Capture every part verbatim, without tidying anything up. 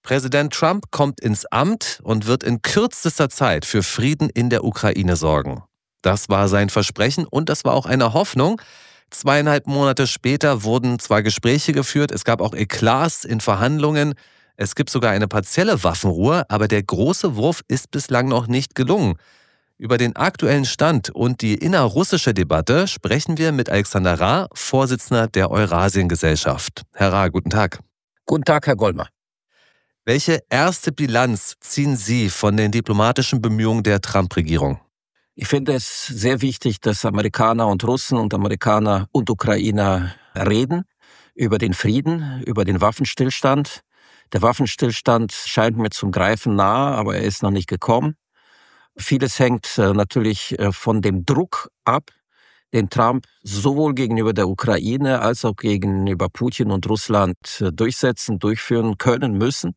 Präsident Trump kommt ins Amt und wird in kürzester Zeit für Frieden in der Ukraine sorgen. Das war sein Versprechen und das war auch eine Hoffnung. Zweieinhalb Monate später wurden zwar Gespräche geführt, es gab auch Eklats in Verhandlungen, es gibt sogar eine partielle Waffenruhe, aber der große Wurf ist bislang noch nicht gelungen. Über den aktuellen Stand und die innerrussische Debatte sprechen wir mit Alexander Ra, Vorsitzender der Eurasien-Gesellschaft. Herr Ra, guten Tag. Guten Tag, Herr Gollmer. Welche erste Bilanz ziehen Sie von den diplomatischen Bemühungen der Trump-Regierung? Ich finde es sehr wichtig, dass Amerikaner und Russen und Amerikaner und Ukrainer reden über den Frieden, über den Waffenstillstand. Der Waffenstillstand scheint mir zum Greifen nahe, aber er ist noch nicht gekommen. Vieles hängt natürlich von dem Druck ab, den Trump sowohl gegenüber der Ukraine als auch gegenüber Putin und Russland durchsetzen, durchführen können müssen.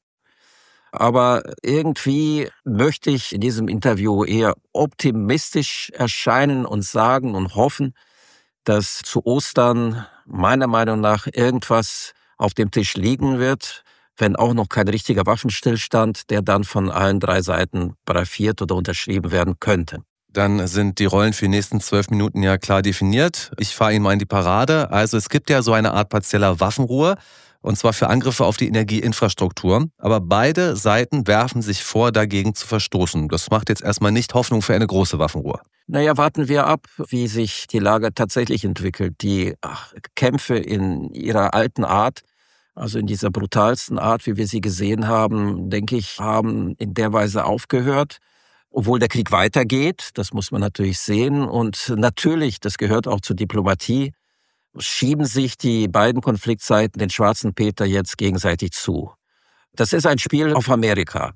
Aber irgendwie möchte ich in diesem Interview eher optimistisch erscheinen und sagen und hoffen, dass zu Ostern meiner Meinung nach irgendwas auf dem Tisch liegen wird, wenn auch noch kein richtiger Waffenstillstand, der dann von allen drei Seiten paraphiert oder unterschrieben werden könnte. Dann sind die Rollen für die nächsten zwölf Minuten ja klar definiert. Ich fahre Ihnen mal in die Parade. Also es gibt ja so eine Art partieller Waffenruhe, und zwar für Angriffe auf die Energieinfrastruktur. Aber beide Seiten werfen sich vor, dagegen zu verstoßen. Das macht jetzt erstmal nicht Hoffnung für eine große Waffenruhe. Naja, warten wir ab, wie sich die Lage tatsächlich entwickelt. Die ach, Kämpfe in ihrer alten Art, also in dieser brutalsten Art, wie wir sie gesehen haben, denke ich, haben in der Weise aufgehört. Obwohl der Krieg weitergeht, das muss man natürlich sehen. Und natürlich, das gehört auch zur Diplomatie, schieben sich die beiden Konfliktseiten den schwarzen Peter jetzt gegenseitig zu. Das ist ein Spiel auf Amerika,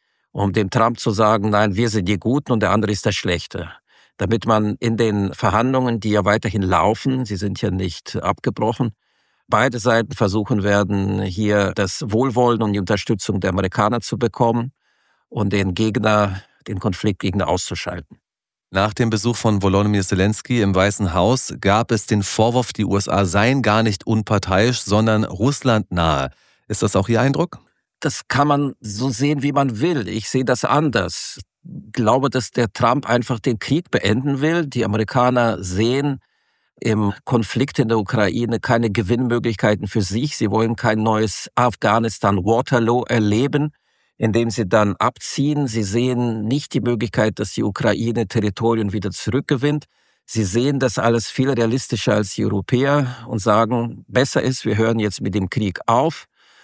um dem Trump zu sagen, nein, wir sind die Guten und der andere ist der Schlechte. Damit man in den Verhandlungen, die ja weiterhin laufen, sie sind ja nicht abgebrochen, beide Seiten versuchen werden, hier das Wohlwollen und die Unterstützung der Amerikaner zu bekommen und den Gegner, den Konfliktgegner auszuschalten. Nach dem Besuch von Volodymyr Zelensky im Weißen Haus gab es den Vorwurf, die U S A seien gar nicht unparteiisch, sondern Russland nahe. Ist das auch Ihr Eindruck? Das kann man so sehen, wie man will. Ich sehe das anders. Ich glaube, dass der Trump einfach den Krieg beenden will. Die Amerikaner sehen im Konflikt in der Ukraine keine Gewinnmöglichkeiten für sich. Sie wollen kein neues Afghanistan-Waterloo erleben, indem sie dann abziehen. Sie sehen nicht die Möglichkeit, dass die Ukraine Territorien wieder zurückgewinnt. Sie sehen das alles viel realistischer als die Europäer und sagen, besser ist, wir hören jetzt mit dem Krieg auf.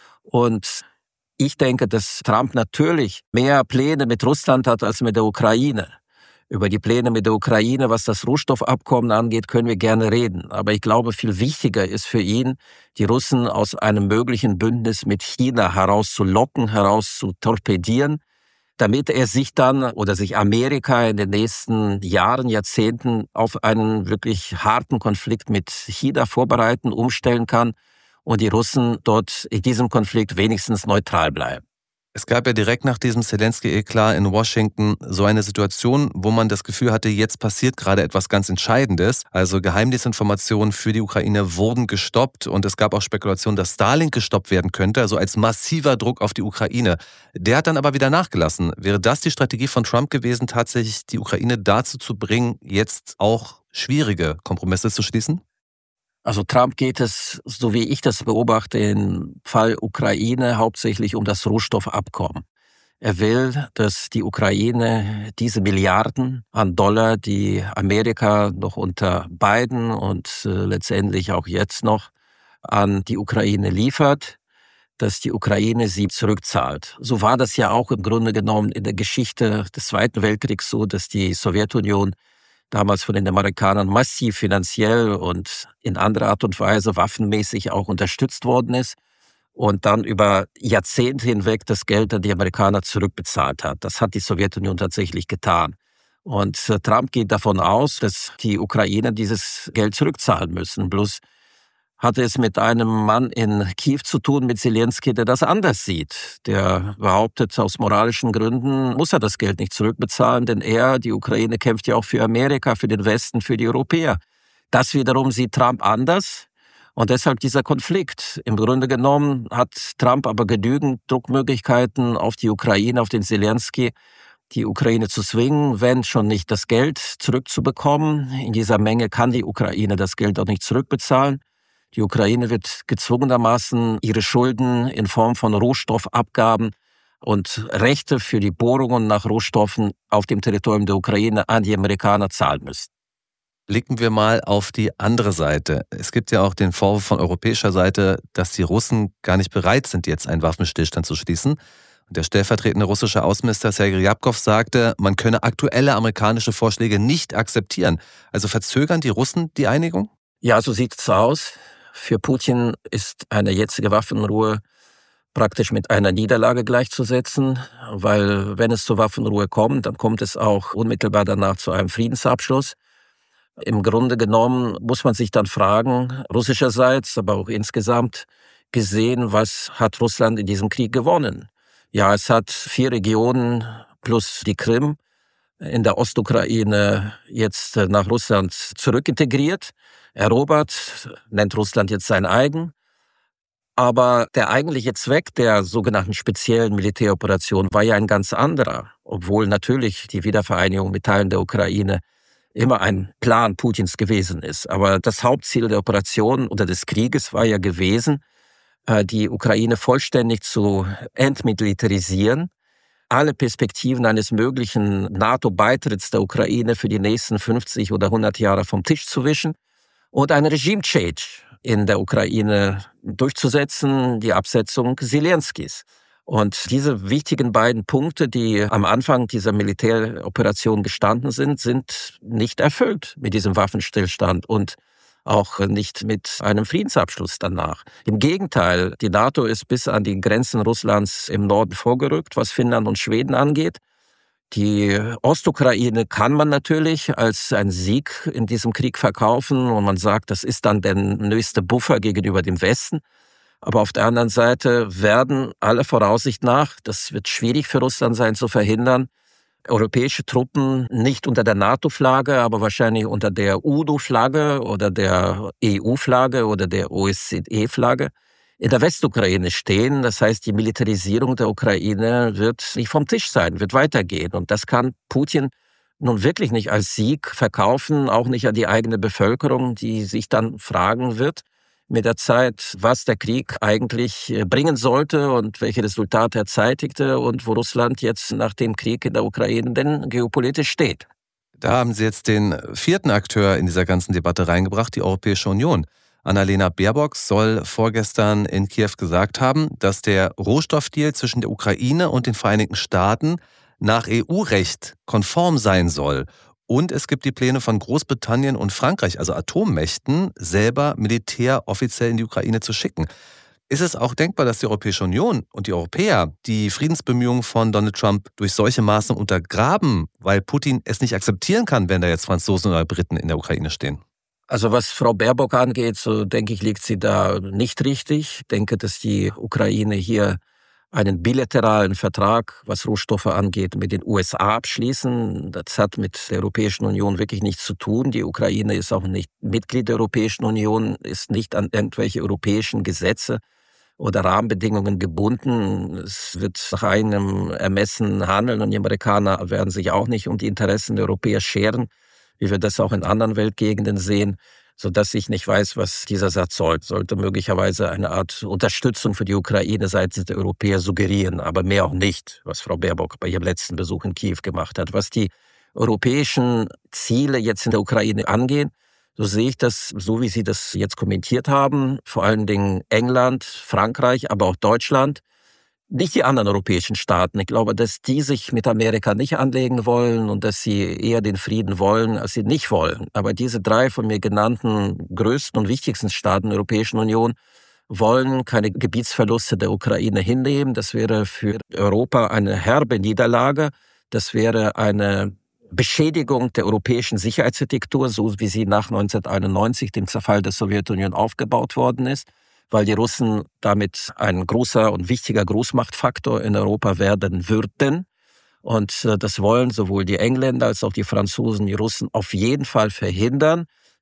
Und ich denke, dass Trump natürlich mehr Pläne mit Russland hat als mit der Ukraine. Über die Pläne mit der Ukraine, was das Rohstoffabkommen angeht, können wir gerne reden. Aber ich glaube, viel wichtiger ist für ihn, die Russen aus einem möglichen Bündnis mit China herauszulocken, herauszutorpedieren, damit er sich dann oder sich Amerika in den nächsten Jahren, Jahrzehnten auf einen wirklich harten Konflikt mit China vorbereiten, umstellen kann und die Russen dort in diesem Konflikt wenigstens neutral bleiben. Es gab ja direkt nach diesem Zelensky-Eklat in Washington so eine Situation, wo man das Gefühl hatte, jetzt passiert gerade etwas ganz Entscheidendes. Also Geheimdienstinformationen für die Ukraine wurden gestoppt und es gab auch Spekulationen, dass Starlink gestoppt werden könnte, also als massiver Druck auf die Ukraine. Der hat dann aber wieder nachgelassen. Wäre das die Strategie von Trump gewesen, tatsächlich die Ukraine dazu zu bringen, jetzt auch schwierige Kompromisse zu schließen? Also Trump geht es, so wie ich das beobachte, im Fall Ukraine hauptsächlich um das Rohstoffabkommen. Er will, dass die Ukraine diese Milliarden an Dollar, die Amerika noch unter Biden und äh, letztendlich auch jetzt noch an die Ukraine liefert, dass die Ukraine sie zurückzahlt. So war das ja auch im Grunde genommen in der Geschichte des Zweiten Weltkriegs so, dass die Sowjetunion damals von den Amerikanern massiv finanziell und in anderer Art und Weise waffenmäßig auch unterstützt worden ist und dann über Jahrzehnte hinweg das Geld an die Amerikaner zurückbezahlt hat. Das hat die Sowjetunion tatsächlich getan. Und Trump geht davon aus, dass die Ukrainer dieses Geld zurückzahlen müssen. Bloß hatte es mit einem Mann in Kiew zu tun, mit Zelensky, der das anders sieht. Der behauptet, aus moralischen Gründen muss er das Geld nicht zurückbezahlen, denn er, die Ukraine, kämpft ja auch für Amerika, für den Westen, für die Europäer. Das wiederum sieht Trump anders Und deshalb dieser Konflikt. Im Grunde genommen hat Trump aber genügend Druckmöglichkeiten auf die Ukraine, auf den Zelensky, die Ukraine zu zwingen, wenn schon nicht das Geld zurückzubekommen. In dieser Menge kann die Ukraine das Geld auch nicht zurückbezahlen. Die Ukraine wird gezwungenermaßen ihre Schulden in Form von Rohstoffabgaben und Rechte für die Bohrungen nach Rohstoffen auf dem Territorium der Ukraine an die Amerikaner zahlen müssen. Blicken wir mal auf die andere Seite. Es gibt ja auch den Vorwurf von europäischer Seite, dass die Russen gar nicht bereit sind, jetzt einen Waffenstillstand zu schließen. Und der stellvertretende russische Außenminister Sergei Ryabkov sagte, man könne aktuelle amerikanische Vorschläge nicht akzeptieren. Also verzögern die Russen die Einigung? Ja, so sieht es aus. Für Putin ist eine jetzige Waffenruhe praktisch mit einer Niederlage gleichzusetzen, weil wenn es zur Waffenruhe kommt, dann kommt es auch unmittelbar danach zu einem Friedensabschluss. Im Grunde genommen muss man sich dann fragen, russischerseits, aber auch insgesamt gesehen, was hat Russland in diesem Krieg gewonnen? Ja, es hat vier Regionen plus die Krim in der Ostukraine jetzt nach Russland zurückintegriert, erobert, nennt Russland jetzt sein eigen. Aber der eigentliche Zweck der sogenannten speziellen Militäroperation war ja ein ganz anderer, obwohl natürlich die Wiedervereinigung mit Teilen der Ukraine immer ein Plan Putins gewesen ist. Aber das Hauptziel der Operation oder des Krieges war ja gewesen, die Ukraine vollständig zu entmilitarisieren, alle Perspektiven eines möglichen NATO-Beitritts der Ukraine für die nächsten fünfzig oder hundert Jahre vom Tisch zu wischen und ein Regime-Change in der Ukraine durchzusetzen, die Absetzung Zelenskys. Und diese wichtigen beiden Punkte, die am Anfang dieser Militäroperation gestanden sind, sind nicht erfüllt mit diesem Waffenstillstand und auch nicht mit einem Friedensabschluss danach. Im Gegenteil, die NATO ist bis an die Grenzen Russlands im Norden vorgerückt, was Finnland und Schweden angeht. Die Ostukraine kann man natürlich als einen Sieg in diesem Krieg verkaufen und man sagt, das ist dann der nächste Buffer gegenüber dem Westen. Aber auf der anderen Seite werden alle Voraussicht nach, das wird schwierig für Russland sein zu verhindern, europäische Truppen nicht unter der NATO-Flagge, aber wahrscheinlich unter der U N O-Flagge oder der E U-Flagge oder der O S Z E-Flagge in der Westukraine stehen. Das heißt, die Militarisierung der Ukraine wird nicht vom Tisch sein, wird weitergehen. Und das kann Putin nun wirklich nicht als Sieg verkaufen, auch nicht an die eigene Bevölkerung, die sich dann fragen wird mit der Zeit, was der Krieg eigentlich bringen sollte und welche Resultate er zeitigte und wo Russland jetzt nach dem Krieg in der Ukraine denn geopolitisch steht. Da haben Sie jetzt den vierten Akteur in dieser ganzen Debatte reingebracht, die Europäische Union. Annalena Baerbock soll vorgestern in Kiew gesagt haben, dass der Rohstoffdeal zwischen der Ukraine und den Vereinigten Staaten nach E U-Recht konform sein soll. Und es gibt die Pläne von Großbritannien und Frankreich, also Atommächten, selber Militär offiziell in die Ukraine zu schicken. Ist es auch denkbar, dass die Europäische Union und die Europäer die Friedensbemühungen von Donald Trump durch solche Maßnahmen untergraben, weil Putin es nicht akzeptieren kann, wenn da jetzt Franzosen oder Briten in der Ukraine stehen? Also was Frau Baerbock angeht, so denke ich, liegt sie da nicht richtig. Ich denke, dass die Ukraine hier einen bilateralen Vertrag, was Rohstoffe angeht, mit den U S A abschließen. Das hat mit der Europäischen Union wirklich nichts zu tun. Die Ukraine ist auch nicht Mitglied der Europäischen Union, ist nicht an irgendwelche europäischen Gesetze oder Rahmenbedingungen gebunden. Es wird nach einem Ermessen handeln und die Amerikaner werden sich auch nicht um die Interessen der Europäer scheren, wie wir das auch in anderen Weltgegenden sehen, sodass ich nicht weiß, was dieser Satz soll. Sollte möglicherweise eine Art Unterstützung für die Ukraine seitens der Europäer suggerieren, aber mehr auch nicht, was Frau Baerbock bei ihrem letzten Besuch in Kiew gemacht hat. Was die europäischen Ziele jetzt in der Ukraine angehen, so sehe ich das, so wie Sie das jetzt kommentiert haben, vor allen Dingen England, Frankreich, aber auch Deutschland, nicht die anderen europäischen Staaten. Ich glaube, dass die sich mit Amerika nicht anlegen wollen und dass sie eher den Frieden wollen, als sie nicht wollen. Aber diese drei von mir genannten größten und wichtigsten Staaten der Europäischen Union wollen keine Gebietsverluste der Ukraine hinnehmen. Das wäre für Europa eine herbe Niederlage. Das wäre eine Beschädigung der europäischen Sicherheitsarchitektur, so wie sie nach neunzehnhunderteinundneunzig, dem Zerfall der Sowjetunion, aufgebaut worden ist, weil die Russen damit ein großer und wichtiger Großmachtfaktor in Europa werden würden. Und das wollen sowohl die Engländer als auch die Franzosen, die Russen auf jeden Fall verhindern.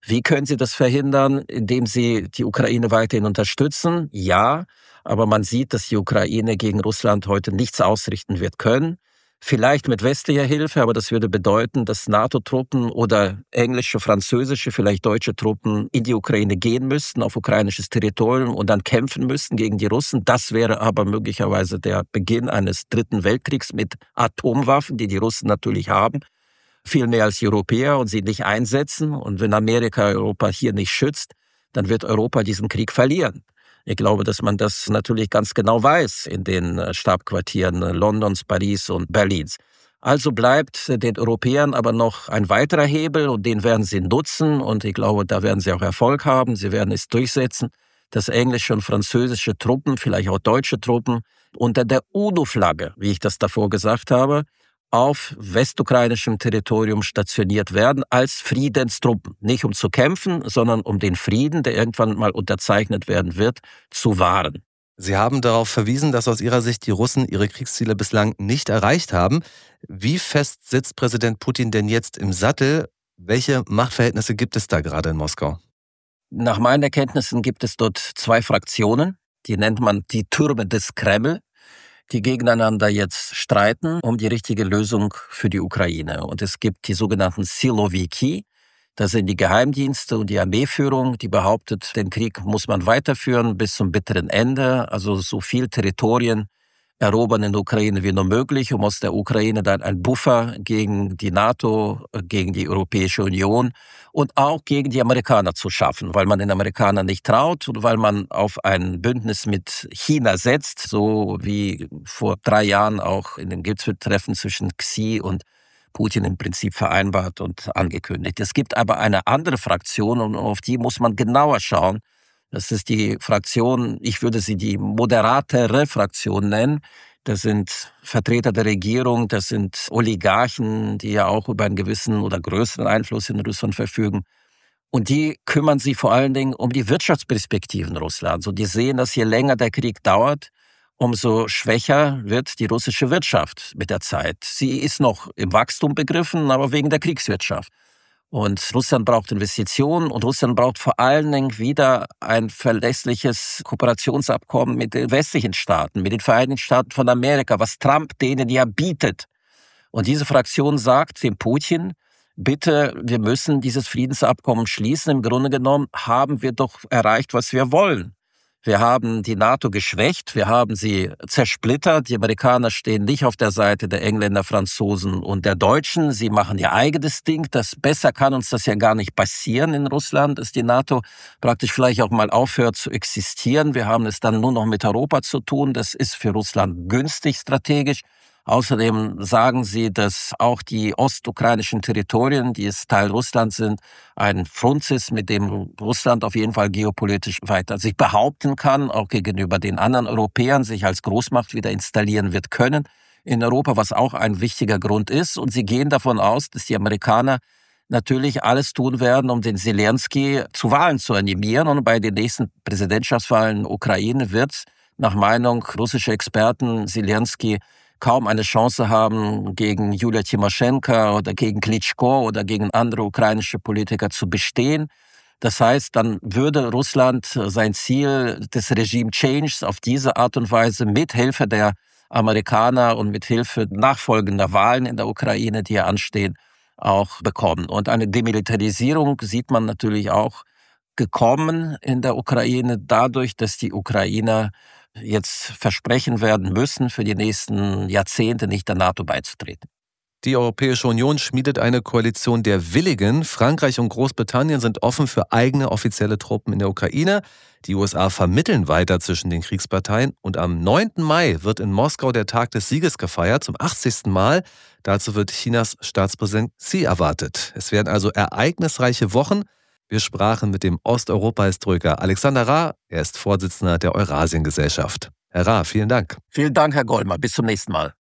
Wie können sie das verhindern? Indem sie die Ukraine weiterhin unterstützen? Ja, aber man sieht, dass die Ukraine gegen Russland heute nichts ausrichten wird können. Vielleicht mit westlicher Hilfe, aber das würde bedeuten, dass NATO-Truppen oder englische, französische, vielleicht deutsche Truppen in die Ukraine gehen müssten, auf ukrainisches Territorium und dann kämpfen müssten gegen die Russen. Das wäre aber möglicherweise der Beginn eines dritten Weltkriegs mit Atomwaffen, die die Russen natürlich haben, viel mehr als die Europäer und sie nicht einsetzen. Und wenn Amerika Europa hier nicht schützt, dann wird Europa diesen Krieg verlieren. Ich glaube, dass man das natürlich ganz genau weiß in den Stabquartieren Londons, Paris und Berlins. Also bleibt den Europäern aber noch ein weiterer Hebel und den werden sie nutzen und ich glaube, da werden sie auch Erfolg haben. Sie werden es durchsetzen, dass englische und französische Truppen, vielleicht auch deutsche Truppen, unter der UNO-Flagge, wie ich das davor gesagt habe, auf westukrainischem Territorium stationiert werden als Friedenstruppen. Nicht um zu kämpfen, sondern um den Frieden, der irgendwann mal unterzeichnet werden wird, zu wahren. Sie haben darauf verwiesen, dass aus Ihrer Sicht die Russen ihre Kriegsziele bislang nicht erreicht haben. Wie fest sitzt Präsident Putin denn jetzt im Sattel? Welche Machtverhältnisse gibt es da gerade in Moskau? Nach meinen Erkenntnissen gibt es dort zwei Fraktionen. Die nennt man die Türme des Kreml, die gegeneinander jetzt streiten um die richtige Lösung für die Ukraine. Und es gibt die sogenannten Siloviki, das sind die Geheimdienste und die Armeeführung, die behauptet, den Krieg muss man weiterführen bis zum bitteren Ende, also so viel Territorien erobern in der Ukraine wie nur möglich, um aus der Ukraine dann einen Buffer gegen die NATO, gegen die Europäische Union und auch gegen die Amerikaner zu schaffen, weil man den Amerikanern nicht traut und weil man auf ein Bündnis mit China setzt, so wie vor drei Jahren auch in dem Gipfeltreffen zwischen Xi und Putin im Prinzip vereinbart und angekündigt. Es gibt aber eine andere Fraktion und auf die muss man genauer schauen. Das ist die Fraktion, ich würde sie die moderatere Fraktion nennen. Das sind Vertreter der Regierung, das sind Oligarchen, die ja auch über einen gewissen oder größeren Einfluss in Russland verfügen. Und die kümmern sich vor allen Dingen um die Wirtschaftsperspektiven Russlands. Und die sehen, dass je länger der Krieg dauert, umso schwächer wird die russische Wirtschaft mit der Zeit. Sie ist noch im Wachstum begriffen, aber wegen der Kriegswirtschaft. Und Russland braucht Investitionen und Russland braucht vor allen Dingen wieder ein verlässliches Kooperationsabkommen mit den westlichen Staaten, mit den Vereinigten Staaten von Amerika, was Trump denen ja bietet. Und diese Fraktion sagt dem Putin, bitte, wir müssen dieses Friedensabkommen schließen. Im Grunde genommen haben wir doch erreicht, was wir wollen. Wir haben die NATO geschwächt, wir haben sie zersplittert. Die Amerikaner stehen nicht auf der Seite der Engländer, Franzosen und der Deutschen. Sie machen ihr eigenes Ding. Das besser kann uns das ja gar nicht passieren in Russland, dass die NATO praktisch vielleicht auch mal aufhört zu existieren. Wir haben es dann nur noch mit Europa zu tun. Das ist für Russland günstig strategisch. Außerdem sagen sie, dass auch die ostukrainischen Territorien, die es Teil Russlands sind, ein Front ist, mit dem Russland auf jeden Fall geopolitisch weiter sich behaupten kann, auch gegenüber den anderen Europäern sich als Großmacht wieder installieren wird können in Europa, was auch ein wichtiger Grund ist. Und sie gehen davon aus, dass die Amerikaner natürlich alles tun werden, um den Zelensky zu Wahlen zu animieren. Und bei den nächsten Präsidentschaftswahlen in der Ukraine wird nach Meinung russischer Experten Zelensky kaum eine Chance haben, gegen Julia Timoschenko oder gegen Klitschko oder gegen andere ukrainische Politiker zu bestehen. Das heißt, dann würde Russland sein Ziel des Regime Changes auf diese Art und Weise mit Hilfe der Amerikaner und mit Hilfe nachfolgender Wahlen in der Ukraine, die ja anstehen, auch bekommen. Und eine Demilitarisierung sieht man natürlich auch gekommen in der Ukraine dadurch, dass die Ukrainer jetzt versprechen werden müssen, für die nächsten Jahrzehnte nicht der NATO beizutreten. Die Europäische Union schmiedet eine Koalition der Willigen. Frankreich und Großbritannien sind offen für eigene offizielle Truppen in der Ukraine. Die U S A vermitteln weiter zwischen den Kriegsparteien. Und am neunten Mai wird in Moskau der Tag des Sieges gefeiert, zum achtzigsten Mal. Dazu wird Chinas Staatspräsident Xi erwartet. Es werden also ereignisreiche Wochen. Wir sprachen mit dem Osteuropa-Historiker Alexander Ra. Er ist Vorsitzender der Eurasien-Gesellschaft. Herr Ra, vielen Dank. Vielen Dank, Herr Gollmer. Bis zum nächsten Mal.